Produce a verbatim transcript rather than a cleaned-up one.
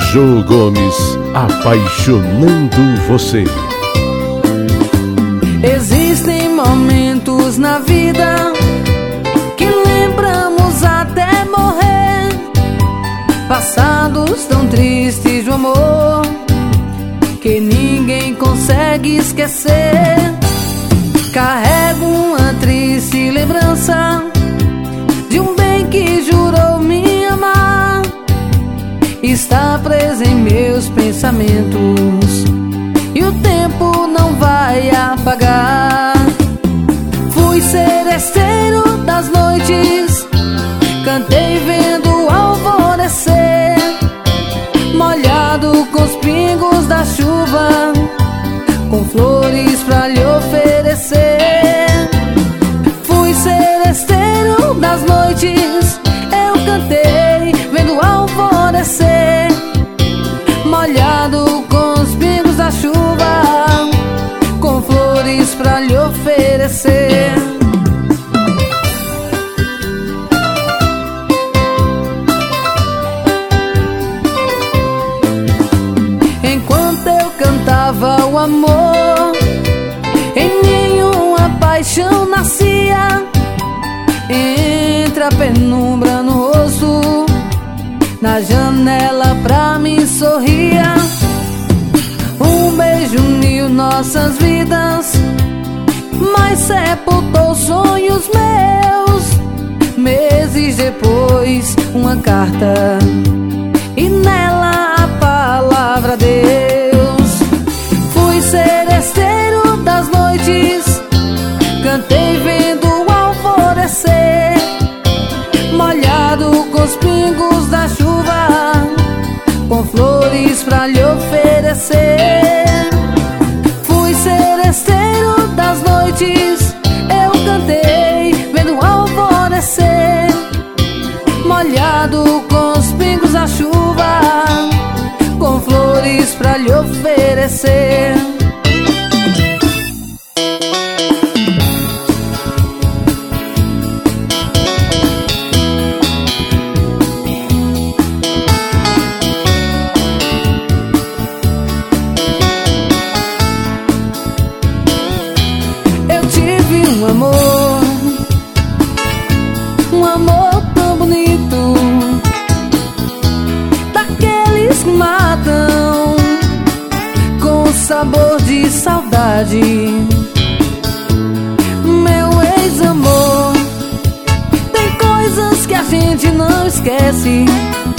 Jô Gomes, apaixonando você. Existem momentos na vida que lembramos até morrer, passados tão tristes de amor que ninguém consegue esquecer. Carrego uma triste lembrança de um bem que jurou me amar. Está preso em meus pensamentos e o tempo não vai apagar. Fui seresteiro das noites, cantei vendo o alvorecer, molhado com os pingos da chuva, com flores pra lhe oferecer. Fui seresteiro das noites, eu cantei vendo o alvorecer, molhado com os pingos da chuva, com flores pra lhe oferecer. Enquanto eu cantava o amor, em nenhuma paixão nascia. Entre a penumbra no rosto, na janela pra mim sorria. Um beijo uniu nossas vidas, mas sepultou sonhos meus. Meses depois, uma carta, e nela a palavra Deus. Fui seresteiro das noites, cantei vendo o alvorecer, molhado com os pingos da chuva, com flores pra lhe oferecer. Fui seresteiro das noites, eu cantei vendo o alvorecer, molhado com os pingos da chuva, com flores pra lhe oferecer. Eu tive um amor, um amor tão bonito, daqueles que matam com sabor de saudade. Meu ex-amor, tem coisas que a gente não esquece.